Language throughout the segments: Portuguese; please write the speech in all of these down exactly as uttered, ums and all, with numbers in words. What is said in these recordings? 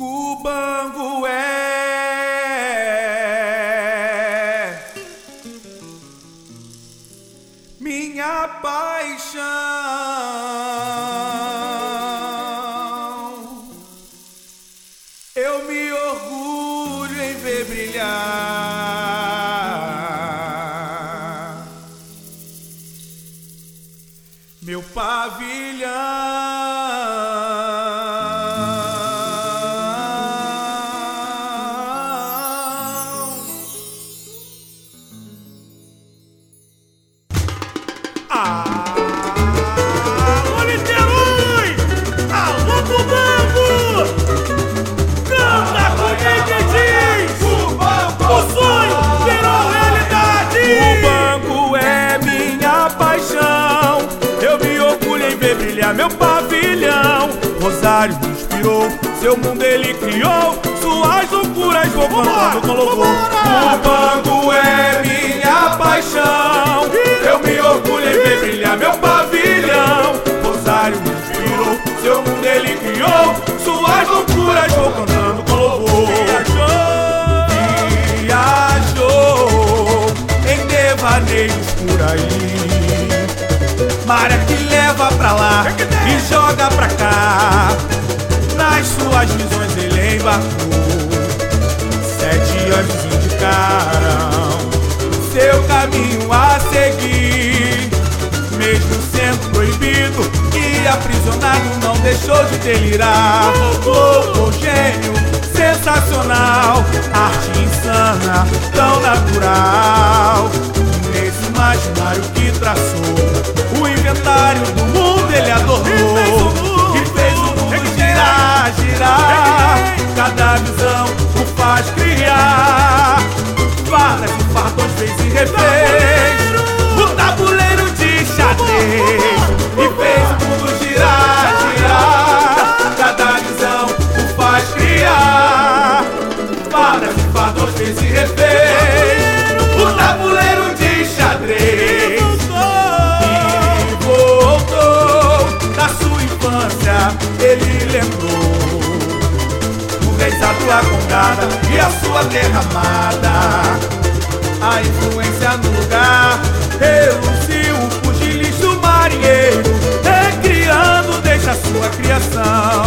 Cubango é minha paixão. Eu me orgulho em ver brilhar meu pavilhão. Alô, Niterói! Alô, Cubango! Canta com quem te diz! O sonho virou realidade! Cubango é minha paixão. Eu me orgulho em ver brilhar meu pavilhão. Rosário me inspirou, seu mundo ele criou. Suas loucuras vou cantando com louvor. Cubango é minha paixão. Eu me orgulho em ver brilhar meu pavilhão. Rosário me inspirou, seu mundo ele criou. Suas loucuras vou cantando com louvor. Viajou, viajou em devaneios por aí. Maré que leva pra lá e joga pra cá. Nas suas visões ele embarcou. Sete anjos indicaram seu caminho a seguir. Mesmo sendo proibido e aprisionado, não deixou de delirar. Louco, gênio, sensacional, arte insana, tão natural. Nesse imaginário que traçou, o inventário do mundo ele adornou. E fez o mundo girar, girar. Cada visão o faz criar. Fardas e fartões fez e refez o tabuleiro de xadrez. E fez o mundo girar, girar. Cada visão o faz criar. Fardas e fartões fez e refez o tabuleiro de xadrez. E voltou da sua infância, ele lembrou o reizado, a congada e a sua terra amada. A influência no lugar reluziu o pugilismo marinheiro, recriando desde a sua criação.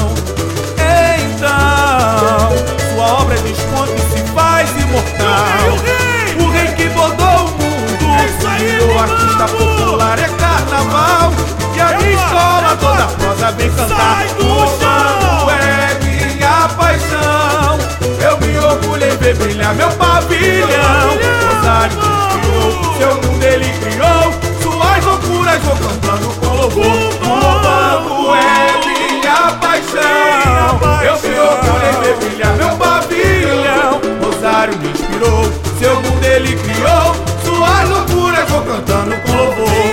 Então, sua obra desponta e se faz imortal. O rei que bordou o mundo, virou artista popular, é carnaval. E a minha escola toda prosa vem cantar. Cubango é minha paixão. Eu me orgulho em ver brilhar meu pavilhão. Rosário me inspirou, seu mundo ele criou. Suas loucuras vou cantando com louvor. Cubango é minha paixão. Eu me orgulho em ver brilhar meu pavilhão. Rosário me inspirou, seu mundo ele criou. Suas loucuras vou cantando com louvor.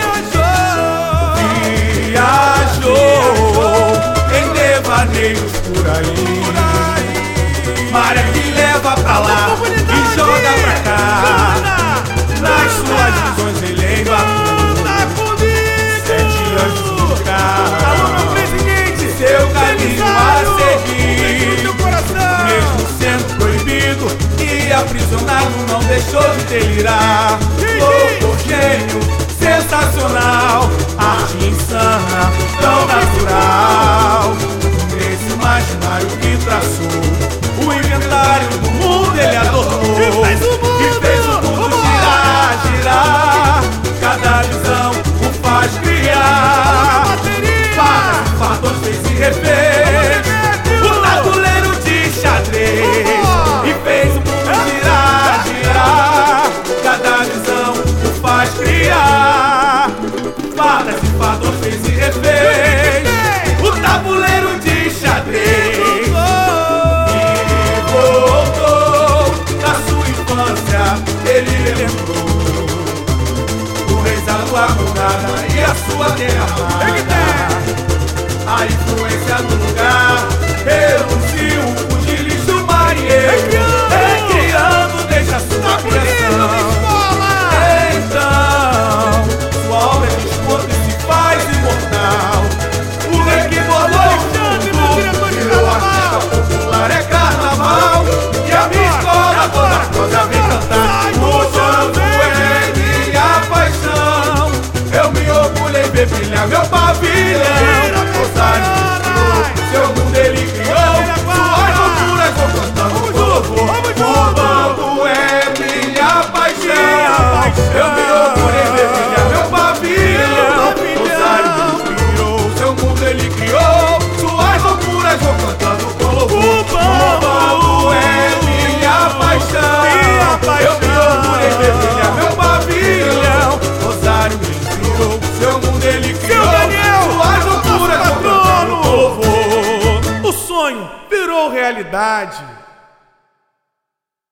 Viajou em devaneios por aí. Maré que leva pra lá e joga pra cá. Nas suas visões ele embarcou. Sete anjos indicaram seu caminho a seguir. Mesmo sendo proibido e aprisionado, não deixou de delirar. Louco, gênio, sensacional, arte insana, tão natural. Nesse imaginário que traçou, o inventário do mundo ele adornou. E fez o mundo girar, girar. Cada visão o faz criar. Fardas e fartões fez e refez o tabuleiro de xadrez. E fez o mundo girar, girar. Cada visão o faz criar. Fardas e fartões fez e refez o tabuleiro de xadrez. Ele lembrou o reizado, a congada e a sua terra amada. A influência no lugar reluziu o pugilismo marinheiro, recriando desde a sua criação. Então, sua obra desponta e se faz imortal. O rei que bolou o mundo, virou artista popular, é bebrilhar meu pavilhão. Rosário inspirou, seu mundo ele criou, suas loucuras vou cantando com louvor. O bambu é minha paixão, eu me orgulho em bebrilhar meu pavilhão. Rosário inspirou, seu mundo ele criou, suas loucuras vou cantando com louvor. O bambu é minha paixão, eu me orgulho em bebrilhar meu pavilhão. Rosário inspirou, seu mundo ele criou, suas loucuras vou cantando com louvor. O sonho virou realidade.